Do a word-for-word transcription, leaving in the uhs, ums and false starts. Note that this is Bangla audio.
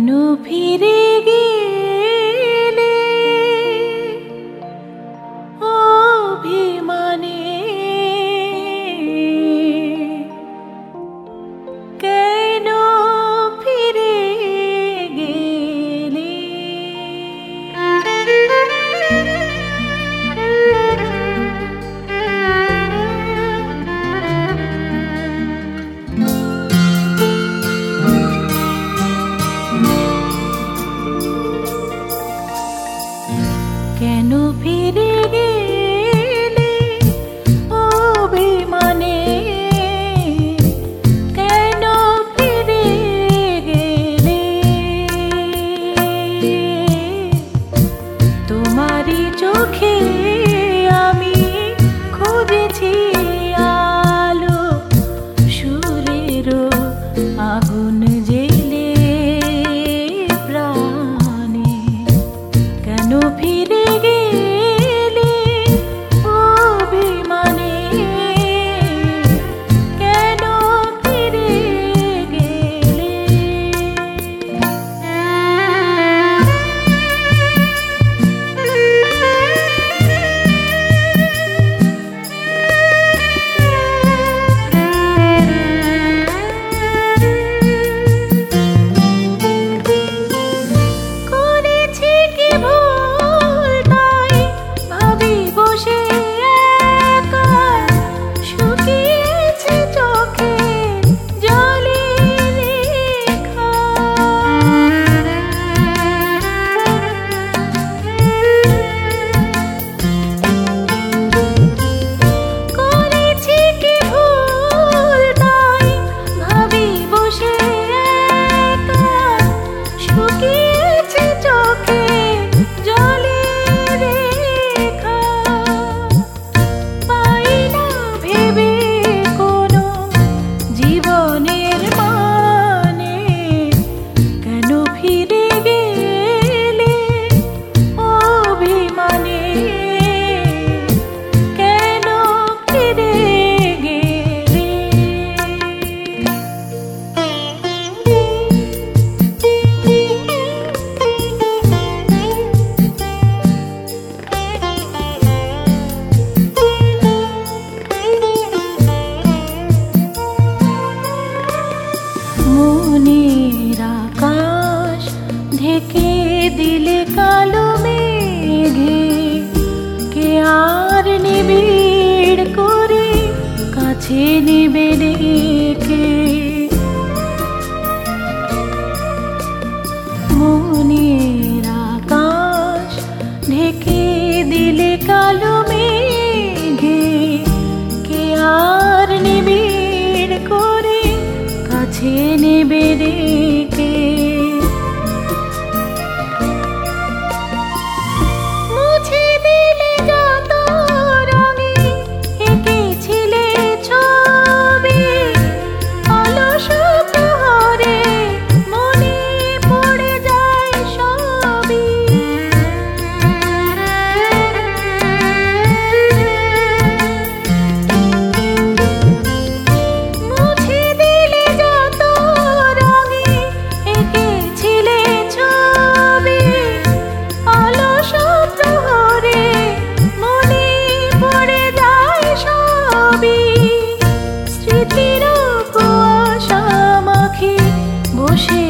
কেন ফিরে গেলে অভিমানে, কেন ফিরে গেলে? কেন ফিরে গেলে অভিমানে, কেন ফিরে গেলে? তোমারই চোখে আমি খুঁজেছি আলো, সুরেরও আগুন জেলে প্রাণে। কেন ফিরে গেলে অভিমানে, কেন ফিরে গেলে? করেছি কি ভুল তাই ভাবি বসে একা, শুকিয়েছে চোখে জলের রেখা। করেছি কি ভুল তাই ভাবি বসে একা, শুকিয়েছে চোখে জলের রেখা। পাই না ভেবে কোনো জীবনের মানে, কেন ফিরে গেলে অভিমানে, কেন ফিরে গেলে? মনের আকাশ ঢেকে দিলে কালো মেঘে, কে আর নিবিড় করে কাছে নেবে ডেকে? মনের আকাশ ঢেকে দিলে কালো মেঘে, কে আর নিবিড় করে কাছে নেবে ডেকে? মুছে দিলে যত রঙে এঁকেছিলে ছবি, অলস প্রহরে মনে পড়ে যায় সবই। মুছে দিলে যত রঙে এঁকেছিলে ছবি, অলস প্রহরে মনে পড়ে যায় সবই। স্মৃতির কুয়াশা মাখি বসে